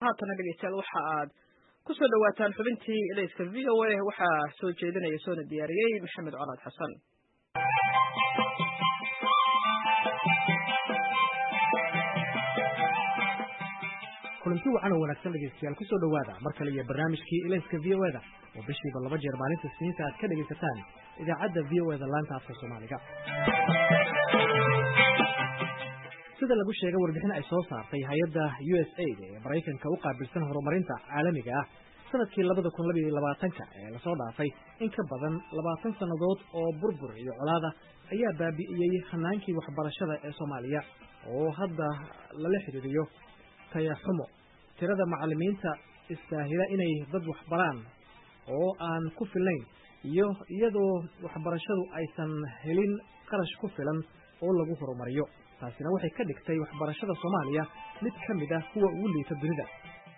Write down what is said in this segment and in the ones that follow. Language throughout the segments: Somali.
haatana dhegeystayaal waxa aad ku soo dhawaataan xubintii ilayska VOA waxaa soo jeedinaya soona diyaariyey maxamed colaad xasan. kulanti wacan oo wanaagsan dhegeystayaal kusoo dhawaada mar kale iyo barnaamijkii ilayska VOA-da oo bishiiba 2 jeer maalinta Isniinta aad ka dhegeysataan idaacadda VOA-da laanta afka Soomaaliga. sida lagu sheegay warbixin ay soo saartay hay'adda USAID ee Mareykanka u qaabilsan horumarinta caalamiga ah sanadkii 2022 ee la soo dhaafay in ka badan 20 sanadood oo burbur iyo colaada ayaa baabi'iyay hanaankii waxbarashada ee Soomaaliya oo hadda lala xiriiriyo tayaxumo tirada macallimiinta istaahila inay dad waxbaraan oo aan ku filayn iyo iyadoo waxbarashadu aysan helin qarash ku filan oo lagu horumariyo taasina waxay ka dhigtay waxbarashada Soomaaliya mid ka mid ah kuwa ugu liita dunida.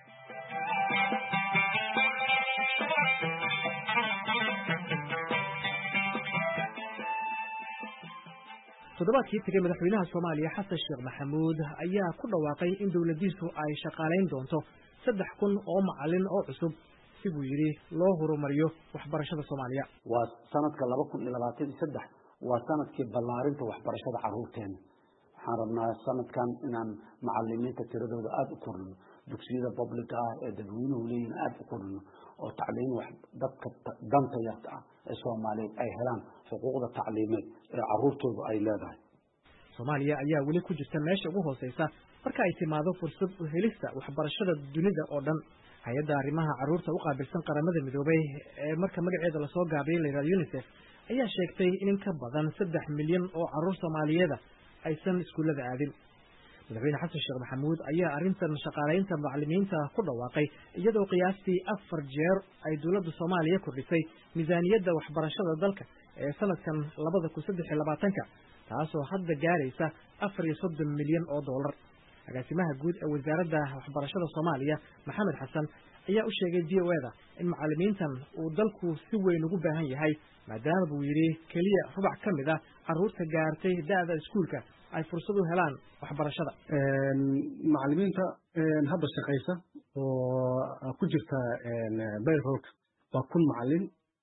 toddobaadkii tagay madaxweynaha Soomaaliya Xasan Sheekh Maxamuud ayaa ku dhawaaqay in dawladdiisu ay shaqaaleyn doonto 3,000 oo macallin oo cusub si uu yiri loo horumariyo waxbarashada Soomaaliya. waa sanadka 2023 waa sanadkii ballaarinta waxbarashada carruurteena. waxaan rabnaa sanadkan inaan macallimiinta tiradooda aad u kordhino, dugsiyada public ah ee dadweynuhu leeyihiin aad u kordhino, oo tacliin dadka danta yarta ah ee Soomaaliyeed ay helaan xuquuqda tacliimeed ee carruurtoodu ay leedahay. Soomaaliya ayaa weli ku jirta meesha ugu hooseysa marka ay timaado fursad u helista waxbarashada dunida oo dhan. hay'adda arrimaha carruurta u qaabilsan qaramada midoobay ee marka magaceeda la soo gaabiyay la yiraahdo UNICEF ayaa sheegtay in ka badan 3 milyan oo carruur Soomaaliyeed aysan iskuulada aadin. madaxweyne Xasan Sheekh Maxamuud ayaa arrintan shaqaaleynta macallimiinta ku dhawaaqay iyadoo qiyaastii 4 jeer ay dawladda Soomaaliya kordhisay miisaaniyadda waxbarashada dalka ee sanadkan 2023 taasoo hadda gaaraysa 34 milyan oo dollar. agaasimaha guud ee wasaaradda waxbarashada Soomaaliya Maxamed Xasan ayaa u sheegay VOA-da in macallimiintan uu dalku si weyn ugu baahan yahay maadaama uu yiri kaliya rubac ka mid ah carruurta gaartay da'da iskuulka ay fursad u helaan waxbarashada. macallimiinta hadda shaqeysa oo ku jirta bayrolka waa 1,000 macallin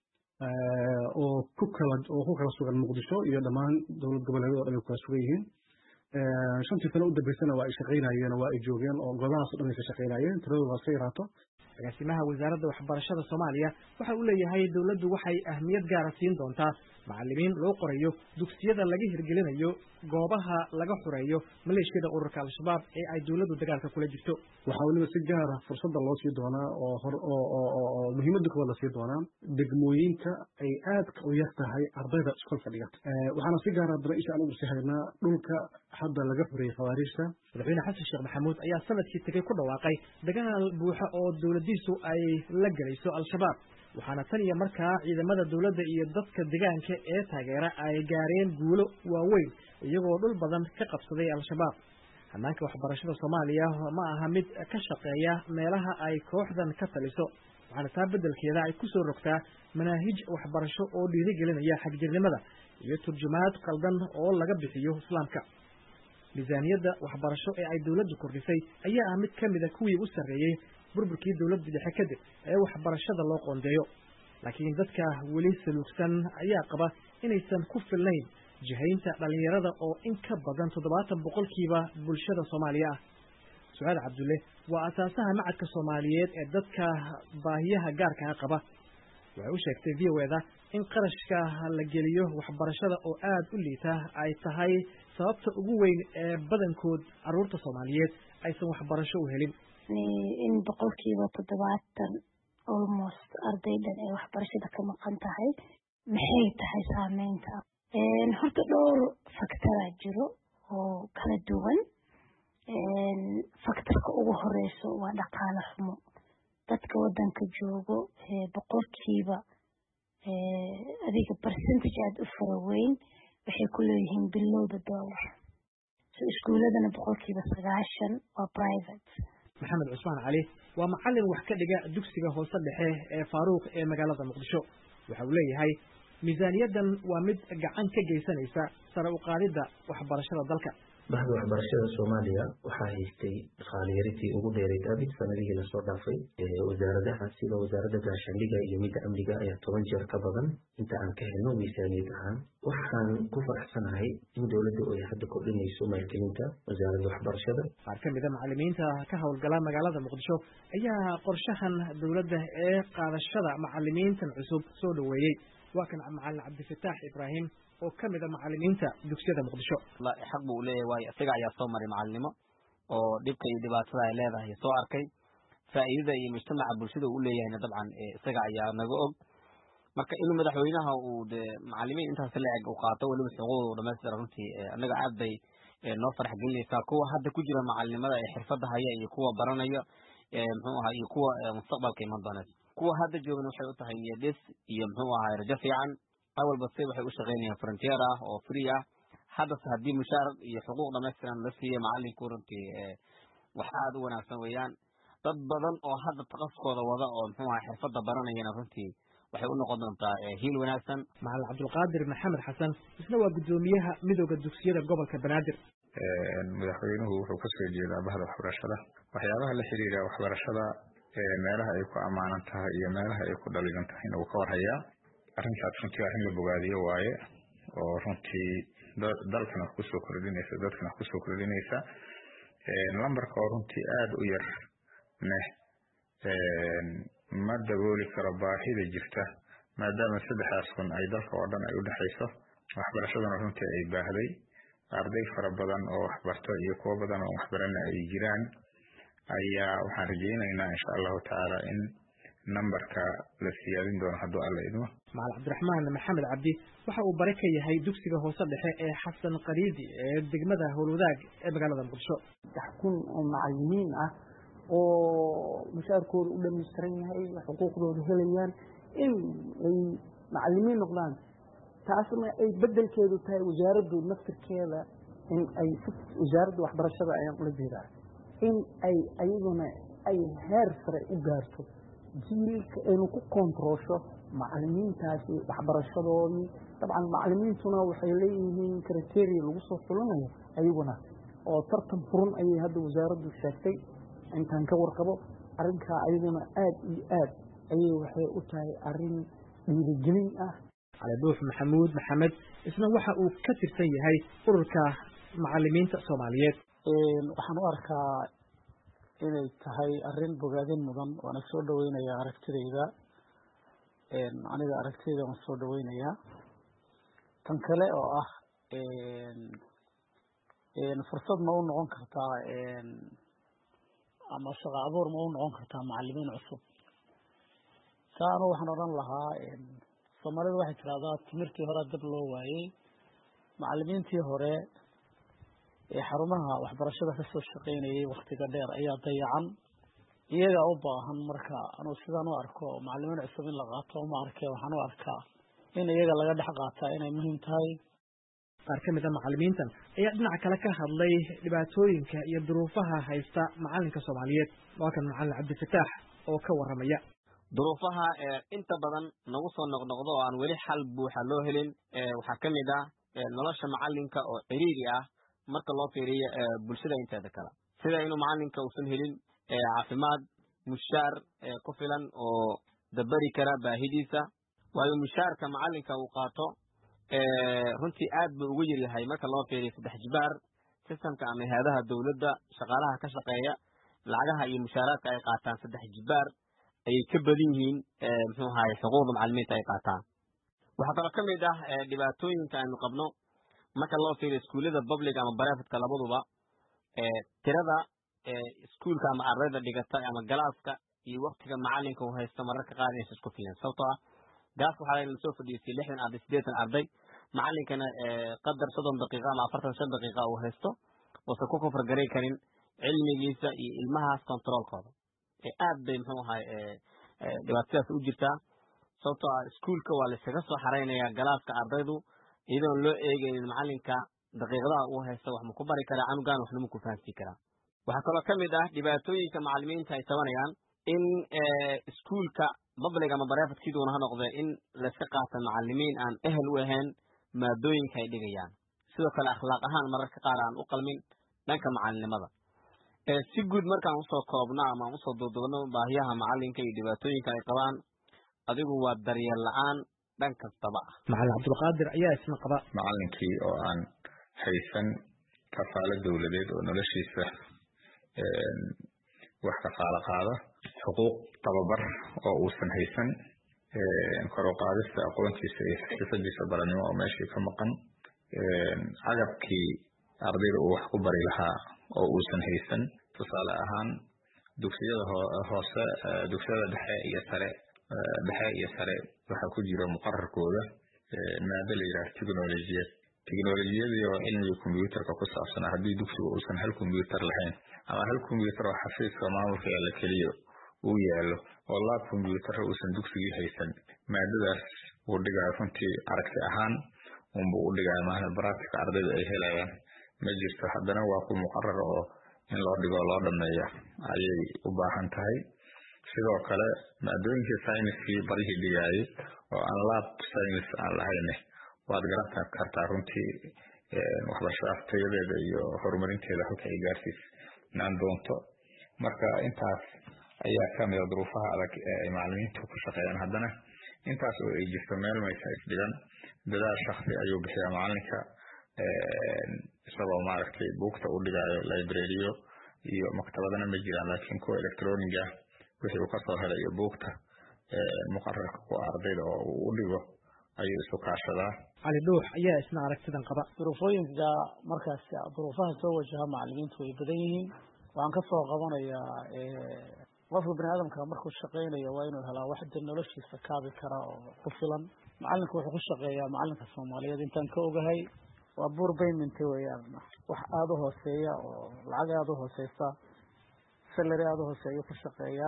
oo ku kala sugan Muqdisho iyo dhammaan dowlad goboleedyada oo dhan ku sugan yihiin. 5 sano u dambeysana waa ay shaqeynayeen, waa ay joogeen oo golahaas oo dhan ay shaqeynayeen, tiradooda waa soo yaraato. agaasimaha wasaaradda waxbarashada Soomaaliya waxa uu leeyahay dawladdu waxay ahmiyad gaar ah siin doontaa macallimiin loo qorayo dugsiyada laga hirgelinayo goobaha laga xureeyo maleeshiyada ururka Al-Shabaab ee ay dawladdu dagaalka kula jirto. waxaa waliba si gaar ah fursada loo sii doonaa oo muhiimadda koowaad la sii doonaa degmooyinka ay aad u yar tahay ardayda iskuulka dhigata. waxaana si gaar ah insha Allah u sahaynaa dhulka hadda laga xureeyay khawaarijta. madaxweyne Xasan Sheekh Maxamuud ayaa sanadkii tagay ku dhawaaqay dagaal buuxa oo dawladdiisu ay la galayso Al-Shabaab waxaana tan iyo markaa ciidamada dawladda iyo dadka deegaanka ee taageera ay gaareen guulo waaweyn iyagoo dhul badan ka qabsaday Al-Shabaab. hanaanka waxbarashada Soomaaliya ma aha mid ka shaqeeya meelaha ay kooxdan ka taliso waxaana taa beddelkeeda ay ku soo rogtaa manaahij waxbarasho oo dhiirigelinaya xagjirnimada iyo turjumaad qaldan oo laga bixiyo Islaamka. miisaaniyadda waxbarasho ee ay dawladdu kordhisay ayaa ah mid ka mid ah kuwii u sarreeyay burburkii dawladda dhexe kadib ee waxbarashada loo qoondeeyo. laakiin dadka weli saluugsan ayaa qaba inaysan ku filnayn jihaynta dhalinyarada oo in ka badan 70% bulshada Soomaaliya ah. Su'aad Cabdulle waa asaasaha macadka Soomaaliyeed ee dadka baahiyaha gaarka ah qaba. waxay u sheegtay VOA-da in qarashka la geliyo waxbarashada oo aad u liita ay tahay sababta ugu weyn ee badankood carruurta Soomaaliyeed aysan waxbarasho u helin. in 70% almost ardaydan ay waxbarashada ka maqan tahay maxay tahay saameynta. horta dhowr faktor jiro oo kala duwan. faktorka ugu horeyso waa dhaqaale xumo. dadka wadanka joogo 100% adiga percentage aad u fara weyn waxay ku leeyihiin bilowda dollar. iskuuladana 90% waa private. Maxamed Cusmaan Cali waa macallin wax ka dhiga dugsiga hoose dhexe ee Faaruq ee magaalada Muqdisho. waxa uu leeyahay miisaaniyaddan waa mid gacan ka geysanaysa sare u qaadida waxbarashada dalka bahda waxbarashada Soomaaliya waxaa haystay dhaqaale-yaritii ugu dheerayd abid sanadihii lasoo dhaafay. Wasaaradaha sida wasaaradda gaashaandhigga iyo midda amniga ayaa 10 jeer ka badan inta aan ka helno miisaaniyad ahaan. Waxaan ku faraxsanahay in dowladdu ay hadda kordhinayso maalgelinta wasaaradda waxbarashada. Qaar ka mid ah macallimiinta ka howlgala magaalada Muqdisho ayaa qorshahan dowladda ee qaadashada macallimiintan cusub soo dhaweeyay. waa kan macallin Cabdifataax Ibraahim oo ka mid ah macallimiinta dugsiyada Muqdisho. xaq buu leeyahay isaga ayaa soo maray macallinimo oo dhibka iyo dhibaatada ay leedahay soo arkay faa'iidada iyo mujtamaca bulshada uu leeyahayna dabcan isaga ayaa naga og. marka inuu madaxweynaha uu macallimiin intaas la eg u qaato waliba xuquuqdooda dhammaystiran runtii annaga aad bay noo farx gelinaysaa. kuwa hadda ku jira macallimada ee xirfadda haya iyo kuwa baranaya muxuu ahaa iyo kuwa mustaqbalka iman doona. kuwa hadda joogan waxay u tahay niyadis iyo muxuu ahaa rajo fiican. awalba se waxay u shaqaynayaan frontier ah oo free ah. haddase haddii mushaar iyo xuquuq dhammaystiran la siiyo macallinku runtii wax aad u wanaagsan weeyaan. dad badan oo hadda taqaskooda wada oo muxuu ahaa xirfadda baranayana runtii waxay u noqon doontaa hiil wanaagsan. Macallin Cabdulqaadir Maxamed Xasan isna waa gudoomiyaha midowga dugsiyada gobolka Banaadir. madaxweynuhu wuxuu ka soo jeedaa bahda waxbarashada waxyaabaha la xiriira waxbarashada meelaha ay ku amaanan tahay iyo meelaha ay ku dhaligan tahay inuu ka warhayaa. arrintaas runtii waa in la bogaadiyo waaye oo runtii dalkana ku soo kordhinaysa dadkana ku soo kordhinaysa lambarka oo runtii aad u yar ma dabooli karo baahida jirta maadaama 3 kun ay dalka oo dhan ay u dhaxayso. waxbarashadana runtii ay baahday arday fara badan oo waxbarto iyo kuwa badan oo waxbarana ay jiraan ayaa waxaan rajaynaynaa insha Allahu taala in numberka la siyaadin doono hadduu alla idmo. Macallin Cabdiraxmaan Maxamed Cabdi waxa uu bari ka yahay dugsiga hoose dhexe ee Xasan Qariidi ee degmada Howlwadaag ee magaalada Muqdisho. 6 kun oo macallimiin ah oo mushaarkooda u dhameystiran yahay xuquuqdooda helayaan in ay macallimiin noqdaan taasna ay bedelkeedu tahay wasaaraddu naftirkeeda in ay wasaaradda waxbarashada ay la jeedaan in ay ayaguna ay heer sare u gaarto jiilka inuu ku kontroosho macallimiintaasi waxbarashadoodii. dabcan macallimiintuna waxay leeyihiin criteria lagu soo xulanayo ayaguna oo tartan furan ayay hadda wasaaraddu sheegtay intaan ka warqabo. arrinkaa ayaguna aad iyo aad ayay waxay u tahay arrin dhiirigelin ah. Cali Buux Maxamuud Maxamed isna waxa uu ka tirsan yahay ururka macallimiinta Soomaaliyeed. waxaan u arkaa inay tahay arrin bogaadin mudan waana soo dhaweynayaa aragtidayda. aniga aragtidayda waan soo dhaweynayaa. tan kale oo ah fursad ma u noqon kartaa ama shaqo abuur ma u noqon kartaa macallimiin cusub. saanu waxaan odhan lahaa Soomaalidu waxay tiraahdaa timirtii hore dab loo waayay. macallimiintii hore ee xarumaha waxbarashada ka soo shaqaynayay waqtiga dheer ayaa dayacan. iyaga u baahan marka anuu sidaan u arko macallimiin cusub in la qaato uma arkay waxaan u arkaa in iyaga laga dhex qaataa inay muhiim tahay. qaar ka mid ah macallimiintan ayaa dhinaca kale ka hadlay dhibaatooyinka iyo duruufaha haysta macallinka Soomaaliyeed. waa kan macallin Cabdifataax oo ka waramaya duruufaha inta badan nagu soo noqnoqdo oo aan weli xal buuxa loo helin. waxaa ka mid ah nolosha macallinka oo ciriiri ah marka loo fiiriyo bulshada inteeda kale, sida inuu macallinka uusan helin caafimaad, mushaar ku filan oo dabari kara baahidiisa. waayo mushaarka macallinka uu qaato runtii aad buu ugu yar yahay marka loo fiiriyo 3 jibaar systemka ama hay'adaha dawladda shaqaalaha ka shaqeeya lacagaha iyo mushaaraadka ay qaataan 3 jibaar ayay ka badan yihiin muxuu ahaay xuquuqda macallimiinta ay qaataan. waxaa kaloo ka mid ah dhibaatooyinka aynu qabno marka loo fiiriyo iskuullada public ama private labaduba tirada iskuulka ama ardayda dhigata ama galaaska iyo waqtiga macallinka uu haysto mararka qaar inaysan isku filan. sababtoo ah gaaska waxaa la soo fadhiistay 60 arday 80 arday macallinkana qadar 30 daqiiqo ama 45 daqiiqo uu haysto oo ku kofargaray karin cilmigiisa iyo ilmahaas controlkooda. aad bay muxuu ahaay dhibaatadaas u jirtaa. sababtoo ah iskuulka waa la iskaga soo xareynayaa galaaska ardaydu iyadoon loo eegaynin macallinka daqiiqadaha uu haysto wax ma ku bari karaa canugan waxna ma ku fahansiin karaa. waxaa kaloo ka mid ah dhibaatooyinka macallimiinta ay tabanayaan in iskuulka public ama private kidoona ha noqdee in la iska qaato macallimiin aan ehel u ahayn maadooyinka ay dhigayaan, sidoo kale akhlaaq ahaan mararka qaar aan u qalmin dhanka macalinimada. Si guud markaan usoo koobno ama aan usoo duuduubno baahiyaha macalinka iyo dhibaatooyinka ay qabaan, adigu waa daryeel la-aan dhan kastaba ah. Macalin Cabdulqaadir ayaa isna qaba macalinkii oo aan haysan kafaalo dowladeed oo noloshiisa wax kafaalo qaada, xuquuq tababar oo uusan haysan, kor u qaadista aqoontiisa iyo xirfadiisa baranimo oo meeshii ka maqan, agabkii ardayda uu wax ku bari lahaa oo uusan haysan. Tusaale ahaan dugsiyada hoose, dugsiyada dhexe iyo sare waxaa ku jira muqararkooda maado la yidhaah teknolojiyadii oo cilmiga kombiyuutarka ku saabsan. Haddii dugsigu uusan hal kombiyuutar lahayn ama hal kombiyuutar oo xafiiska maamulka yaalla keliya uu yaalo oo laab kombiyuutar uusan dugsigii haysan, maadadaas uu dhigayo runtii aragti ahaan unba u dhigayo maaha baraatika ardayda ay helayaan ma jirto. Haddana waa ku muqarar oo in loo dhigo loo dhameeyo ayay u baahan tahay. Sidoo kale maadooyinkii sayniskii barihii dhigayay oo aan laab saynis aan lahayn waad garan kartaa runtii waxbarashada tayadeeda iyo horumarinteeda halka ay gaarsiisnaan doonto. Marka intaas ayaa kamid ah duruufaha adag ee macallimiintu ku shaqeeyaan. Haddana intaas oo ay jirto meel maysa isdhigan, dadaal shakhsi ayuu bixiyaa macalinka, isagoo maaragtay buugta u dhigayo librariyo iyo maktabadana ma jiraan, laakiin kuwa electroniga wixii uu kasoo helay iyo buugta muqararka ku ardayda oo uu u dhigo ayuu isu kaashadaa. Cali Dhuux ayaa isna aragtidan qaba. duruufooyinka markaas duruufaha soo wajaha macallimiintu way badan yihiin. waxaan ka soo qabanayaa qofka bini aadamka markuu shaqeynayo waa inuu helaa wax noloshiisa kaabi kara oo ku filan. macalinku wuxuu ku shaqeeyaa macalinka Soomaaliyeed intaan ka ogahay waa buur payment weeyaan, wax aad u hooseeya oo lacag aad u hooseysa, salary aad u hooseeya ku shaqeeyaa.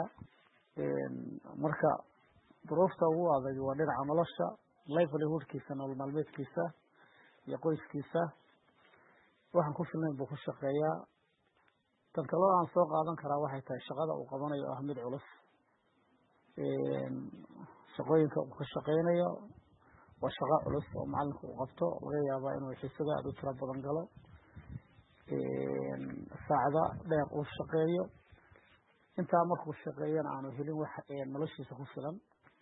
marka duruufta ugu adag waa dhinaca nolosha, livelihoodkiisa, nolol maalmeedkiisa iyo qoyskiisa waxaan ku filnayn buu ku shaqeeyaa. tan kaloo aan soo qaadan karaa waxay tahay shaqada uu qabanayo ah mid culus. shaqooyinka uu ka shaqeynayo waa shaqo culus oo macalinku uu qabto, laga yaabaa inuu xiisada aad u tiro badan galo, saacada dheer uu shaqeeyo. intaa markuu shaqeeyana aanu helin wax noloshiisa ku filan.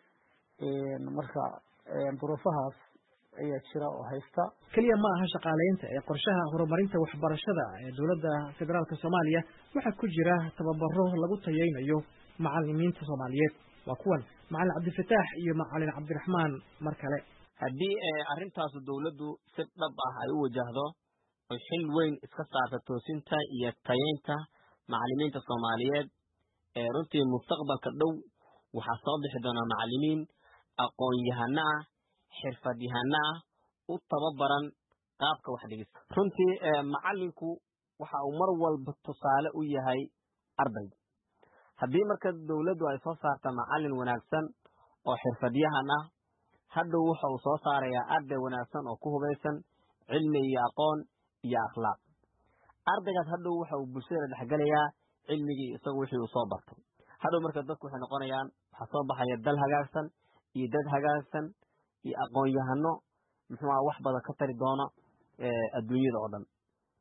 marka duruufahaas ayaa jira oo haysta. kaliya ma aha shaqaaleynta ee qorshaha horumarinta waxbarashada ee dowladda federaalka Soomaaliya waxaa ku jira tababaro lagu tayeynayo macallimiinta Soomaaliyeed. waa kuwan macallin Cabdifataax iyo macallin Cabdiraxmaan mar kale. haddii arrintaas dowladdu si dhab ah ay u wajahdo oo xil weyn iska saarto toosinta iyo tayeynta macallimiinta Soomaaliyeed, runtii mustaqbalka dhow waxaa soo bixi doona macallimiin aqoon-yahano ah, xirfad-yahano ah, u tababaran qaabka wax dhigista. runtii macallinku waxa uu mar walba tusaale u yahay ardayga. haddii marka dowladdu ay soo saarta macallin wanaagsan oo xirfad-yahan ah, hadhow waxa uu soo saarayaa arday wanaagsan oo ku hubaysan cilmi iyo aqoon iyo akhlaaq. ardaygaas hadhow waxa uu bulshada dhexgalayaa cilmigii isagu wixii uu soo bartay. hadhow marka dadku waxay noqonayaan waxaa soo baxaya dal hagaagsan iyo dad hagaagsan iyo aqoon-yahano wax badan ka tari doono adduunyada oo dhan.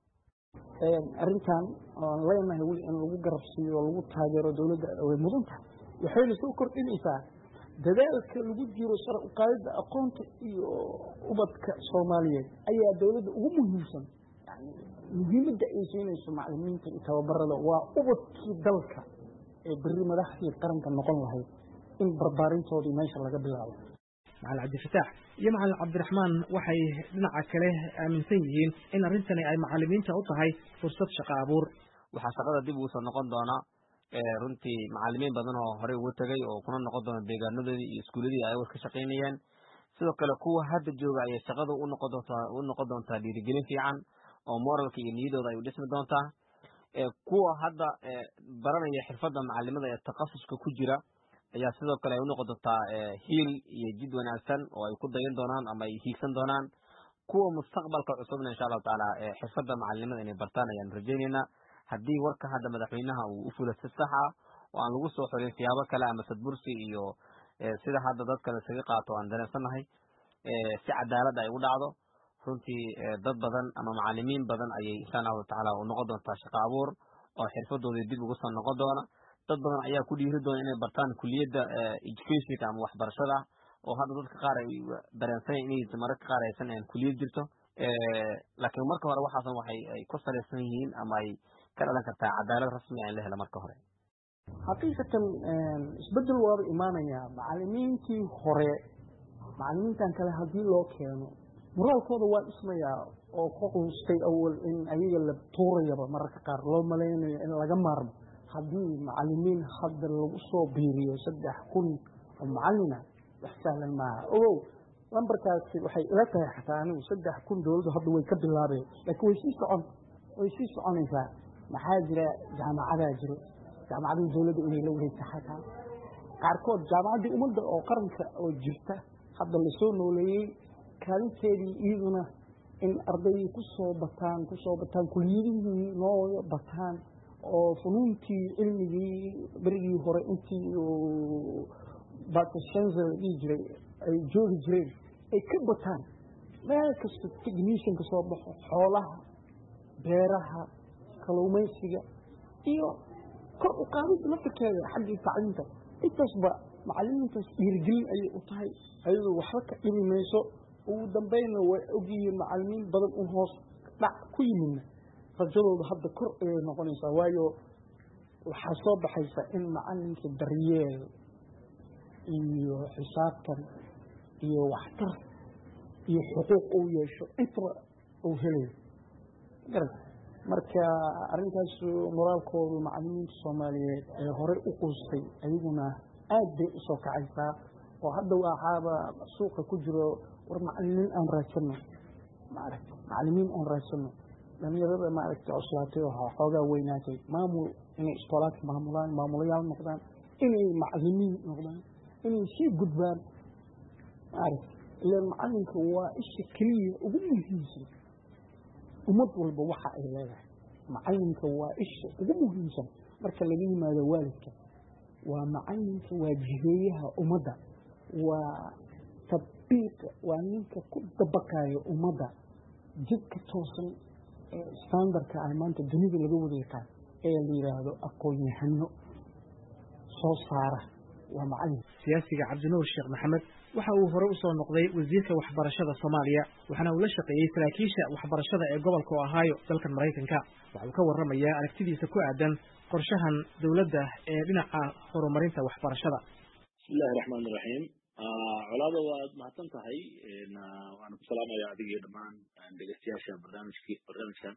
arrintan oo leenahay weli in lagu garabsiiyo oo lagu taageero dowladda way mudan tahay. waxayna soo kordhinaysaa dadaalka lagu jiro sare u qaadida aqoonta iyo ubadka Soomaaliyeed ayaa dowladda ugu muhiimsan. muhiimadda ay siinayso macallimiinta iyo tababarada waa ubadkii dalka ee berri madaxdii qaranka noqon lahayd in barbaarintoodii meesha laga bilaabo. macallin Cabdifataax iyo macallin Cabdiraxmaan waxay dhinaca kale aaminsan yihiin in arrintani ay macallimiinta u tahay fursad shaqo abuur. waxaa shaqada dib ugu soo noqon doona runtii macallimiin badan oo horey ugu tagay oo kuna noqon doona deegaanadoodii iyo iskuuladii ay ka shaqeynayeen. sidoo kale kuwa hadda jooga ayay shaqadu u noqon doontaa dhiirigelin fiican oo moralka iyo niyadooda ay u dhismi doontaa. kuwa hadda baranaya xirfadda macallimada ee takhasuska ku jira ayaa sidoo kale ay u noqon doontaa hiil iyo jid wanaagsan oo ay ku dayan doonaan ama ay hiigsan doonaan. kuwa mustaqbalka cusubna insha allahu tacaala xirfadda macallimada inay bartaan ayaan rajaynaynaa. haddii warka hadda madaxweynaha uu u fulo si sax ah oo aan lagu soo xorin siyaabo kale ama sadbursi iyo sida hadda dadka isaga qaato aan dareensanahay, si cadaalad ay u dhacdo, runtii dad badan ama macallimiin badan ayay insha allahu tacaala u noqon doontaa shaqo abuur oo xirfadoodii dib ugu soo noqon doona. dad badan ayaa ku dhiiri doona inay bartaan kuliyadda educationka ama waxbarashada oo hadda dadka qaar ay dareensan inay mararka qaar aysan kuliyad jirto. laakiin marka hore waxaasan waxay ku salaysan yihiin ama ay ka dhalan kartaa cadaalad rasmi ah in la helo marka hore. xaqiiqatan isbedel waaba imaanayaa macallimiintii hore macallimiintan kale haddii loo keeno moraalkooda waa dhismayaa oo ka quustay awal in ayaga la tuurayaba mararka qaar loo malaynayo in laga maarmo haddii macallimiin hadda lagu soo biiriyo 3,000 oo macallina wax sahlan maaha. ogow lambarkaasi waxay ila tahay xataa anigu 3,000 dowladdu hadda way ka bilaabeen laakiin way sii soconaysaa. maxaa jira jaamacadaa jiro jaamacadii dowladda inay la wareegta xataa qaarkood jaamacaddii ummadda oo qaranka oo jirta hadda lasoo nooleeyey kaalinteedii iyaduna in ardaydii kusoo bataan kuliyadihii noo bataan oo funuuntii cilmigii berigii hore intii batashanza la dhihi jiray ay joogi jireen ay ka bataan meel kasta technician ka soo baxo xoolaha beeraha kalluumaysiga iyo kor u qaadida naftirkeeda xaggii tacliinta intaasba macallimiintaas dhiirigelin ayay u tahay ayadoo waxba ka dhibi mayso. ugu dambayna way ogyihiin macallimiin badan u hoos dhac ku yimidna rajadooda hadda kor ayay noqonaysaa waayo waxaa soo baxaysa in macallinka daryeel iyo xisaabtan iyo waxtar iyo xuquuq uu yeesho intaba uu helayo marka arrintaas moraalkoodu macallimiinta Soomaaliyeed ee hore u quustay ayaguna aad bay u soo kacaysaa oo hadda waxaaba suuqa ku jiro war macallimiin aan raadsano macallimiin aan raadsano dhalinyarada cuslaatay oo xoogaa weynaatay maamul inay iskoolaadka maamulaan maamulayaal noqdaan inay macallimiin noqdaan inay sii gudbaan ilaan macallinka waa isha keliya ugu muhiimsan ummad walba waxa ay leedahay. macallinka waa isha ugu muhiimsan marka laga yimaado waalidka waa macallinka waa jiheeyaha ummadda waa tabiiqa waa ninka ku dabaqayo ummadda jidka toosan ee standardka ay maanta dunida laga wada yaqaan ee la yiraahdo aqoon-yahano soo saara waa macallin. siyaasiga Cabdinuur Sheekh Maxamed waxa uu hore u soo noqday wasiirka waxbarashada Soomaaliya waxaana uu la shaqeeyay saraakiisha waxbarashada ee gobolka Ohio dalka Mareykanka. waxa uu ka warramayaa aragtidiisa ku aadan qorshahan dawladda ee dhinaca horumarinta waxbarashada. bismillaahi raxmaani raxiim. colaada waad mahadsan tahay waan ku salaamayaa adiga iyo dhammaan dhegeystayaasha barnaamijkan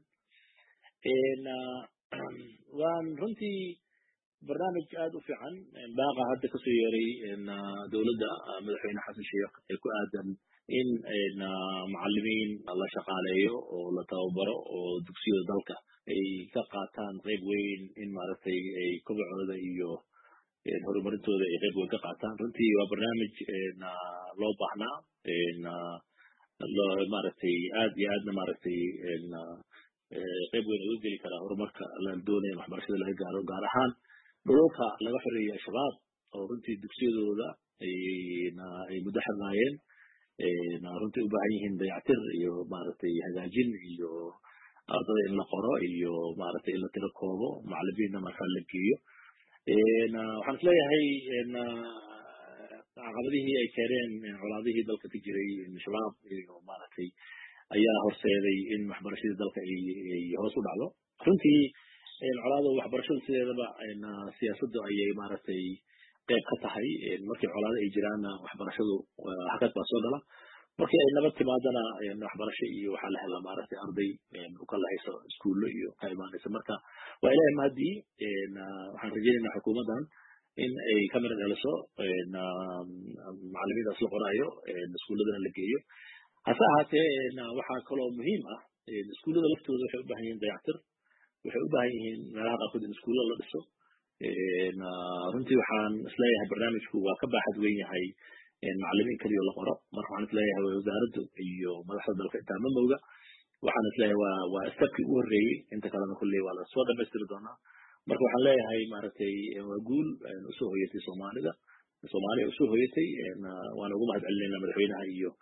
waan runtii barnaamij aad u fiican baaqa hadda kasoo yeeray dowladda madaxweyne xasan sheekh ee ku aadan in macallimiin la shaqaaleeyo oo la tababaro oo dugsiyada dalka ay ka qaataan qayb weyn in maaragtay ay kobacooda iyo horumarintooda ay qayb weyn ka qaataan. runtii waa barnaamij loo baahnaa maaragtay aad iyo aadna maaragtay qayb weyn uga geli karaa horumarka la doonaya waxbarashada laga gaaro gaar ahaan dhulalka laga xoreeyay al-shabaab oo runtii dugsiyadooda ay muddo xirnaayeen runtii u baahan yihiin dayactir iyo maaragtay hagaajin iyo ardada in la qoro iyo maaragtay in la tiro koobo macallimiinna markaa la geeyo. waxaan isleeyahay caqabadihii ay keeneen colaadihii dalka ka jiray shabaab iyo maaragtay ayaa horseeday in waxbarashadii dalka ay hoos u dhacdo. runtii colaada waxbarashada sideedaba siyaasaddu ayay maaragtay qayb ka tahay. markii colaado ay jiraanna waxbarashadu hakad baa soo gala. markii ay nabad timaadana waxbarasho iyo waxaa la helaa maaragtay arday u kala hayso iskuullo iyo ka imaanaysa. marka waa ilaahay mahadii waxaan rajaynaynaa xukuumaddan in ay ka mid dhaliso macallimiintaas la qoraayo iskuulladana la geeyo. hase ahaatee waxaa kaloo muhiim ah iskuullada laftooda waxay u baahan yihiin dayactir waxay u baahan yihiin meelaha qaarkood in iskuulla la dhiso. runtii waxaan isleeyahay barnaamijku waa ka baaxad weyn yahay macallimiin kaliya la qoro. marka waxaan isleeyahay wasaaraddu iyo madaxda dalka intaa ma mooga. waxaan isleeyahay waa stepkii ugu horreeyey inta kalena kulley waa lasoo dhamaystiri doonaa. marka waxaan leeyahay maaragtay waa guul usoo hoyatay soomaaliya usoo hoyatay waana ugu mahad celinaynaa madaxweynaha iyo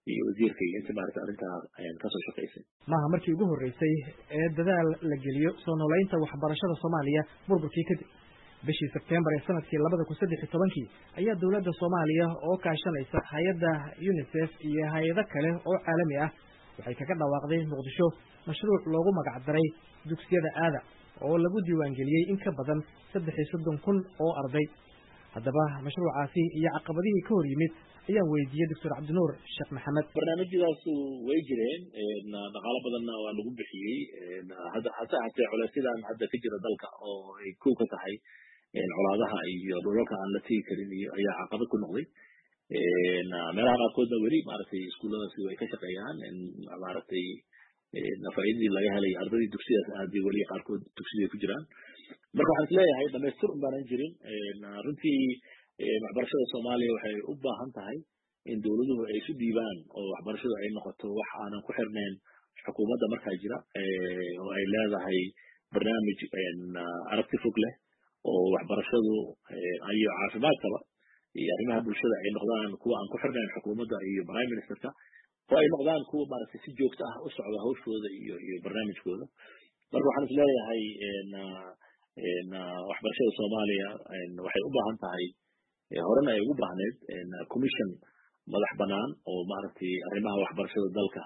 iyo wasiirka iyo inta maaragtay arrintaa kasoo shaqaysay. maaha markii ugu horreysay ee dadaal la geliyo soo noolaynta waxbarashada Soomaaliya burburkii kadib. bishii Sebtembar ee sanadkii 2013 ayaa dawladda Soomaaliya oo kaashanaysa hay'adda UNICEF iyo hay'ado kale oo caalami ah waxay kaga dhawaaqday Muqdisho mashruuc loogu magac daray dugsiyada aada oo lagu diiwaan geliyay in ka badan 330,000 oo arday. haddaba mashruucaasi iyo caqabadihii ka hor yimid ayaan weydiiyey Dr. Cabdinuur Sheekh Maxamed. barnaamijyadaas way jireen dhaqaalo badanna waa lagu bixiyey hase ahaatee culaysyadaan hadda ka jira dalka oo ay kow ka tahay colaadaha iyo dhulalka aan la tegi karin iyo ayaa caqabad ku noqday. meelaha qaarkoodna weli maaragtay iskuulladaasi way ka shaqeeyaan maaragtay faa'iidadii laga helay ardaydii dugsiyadaas aaday weli qaarkood dugsiday ku jiraan. marka waxaan isleeyahay dhamaystir un baanan jirin. runtii waxbarashada Soomaaliya waxay u baahan tahay in dawladuhu ay isu dhiibaan oo waxbarashadu ay noqoto wax aanan ku xirnayn xukuumadda markaa jira oo ay leedahay barnaamij aragti fog leh oo waxbarashadu iyo caafimaadkaba iyo arrimaha bulshada ay noqdaan kuwa aan ku xirnayn xukuumadda iyo prime ministerka oo ay noqdaan kuwa maaragtay si joogto ah u socda hawshooda iyo barnaamijkooda. marka waxaan isleeyahay waxbarashada Soomaaliya waxay u baahan tahay horena ay ugu baahneed commission madax banaan oo maaragtay arrimaha waxbarashada dalka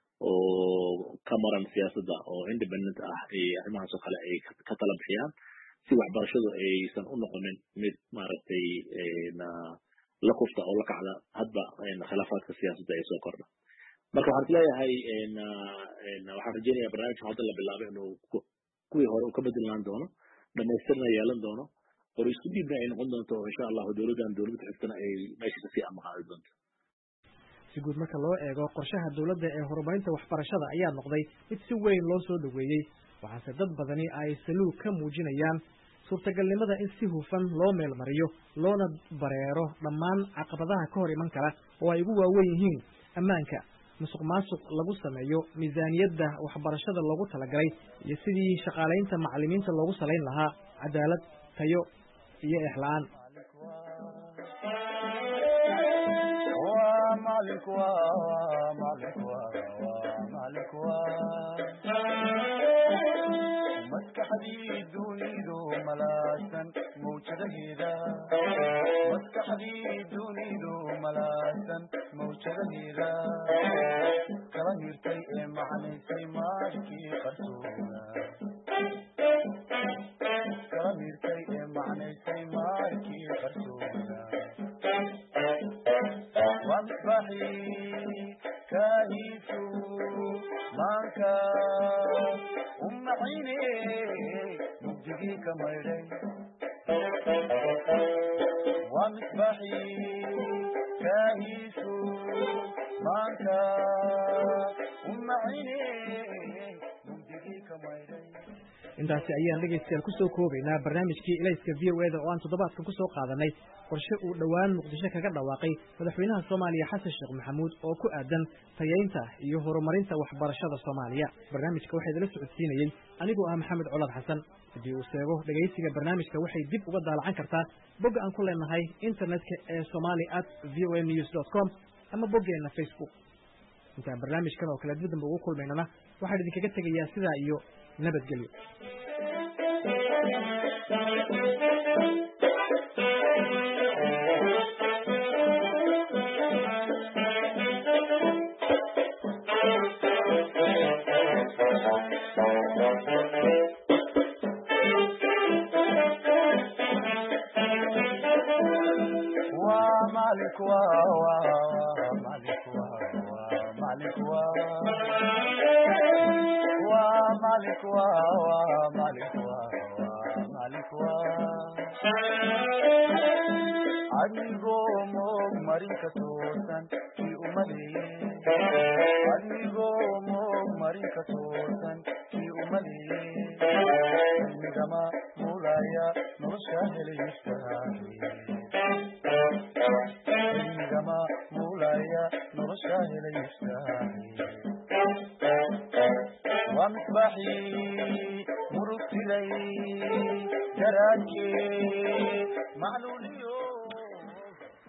oo ka maran siyaasadda oo independent ah arrimahaas oo kale ay ka tala bixiyaan si waxbarashadu aysan u noqonin mid maaragtay la kufta oo la kacda hadba khilaafaadka siyaasadda ay soo kordha. marka waxaan isleeyahay waxaan rajaynayaa barnaamijka hadda la bilaabay inuu kuwii hore uu ka bedelaan doono dhamaystirna yeelan doono oo isku dhiibna ay noqon doonto oo insha allahu dowladda xigtana ay meesha kasii amaqaadi doonto. si guud marka loo eego qorshaha dawladda ee horumarinta waxbarashada ayaa noqday mid si weyn loo soo dhaweeyey waxaase dad badani ay saluug ka muujinayaan suurtagalnimada in si hufan loo meel mariyo loona bareero dhammaan caqabadaha ka hor iman kara oo ay ugu waaweyn yihiin ammaanka, musuqmaasuq lagu sameeyo miisaaniyadda waxbarashada loogu talagalay iyo sidii shaqaalaynta macallimiinta loogu salayn lahaa cadaalad, tayo iyo eexla'aan. maskaxdii dunidu malaasan mawjadaheeda kala hirtay ee macnaysay maarkii qarsooda waa misbaaxii kaahiisu maanka umacine mugdigii ka maydhay waa misbaaxii kaahiisu maanka umacine mugdigii ka maydhay. intaasi ayaan dhegaystayaal ku soo koobaynaa barnaamijkii ilayska VOA oo aan toddobaadkan ku soo qaadanay qorshe uu dhowaan Muqdisho kaga dhawaaqay madaxweynaha Soomaaliya Xasan Sheekh Maxamuud oo ku aadan tayeynta iyo horumarinta waxbarashada Soomaaliya. barnaamijka waxaa idila socodsiinayay anigoo ah Maxamed Colaad Xasan. haddii uu seego dhegaysiga barnaamijka waxay dib uga daalacan kartaa bogga aan ku leenahay internetka ee somali@voanews.com ama boggeena Facebook. intaan barnaamijkan oo kale dib dambe ugu kulmaynana waxaan idinkaga tegayaa sidaa iyo nabadgelyo. adigoo moog marinka toosan kii umaleeyey cilmigama mulaya nolosha helaystahay waa misbaaxii murugtilay garaadkee macluuliyo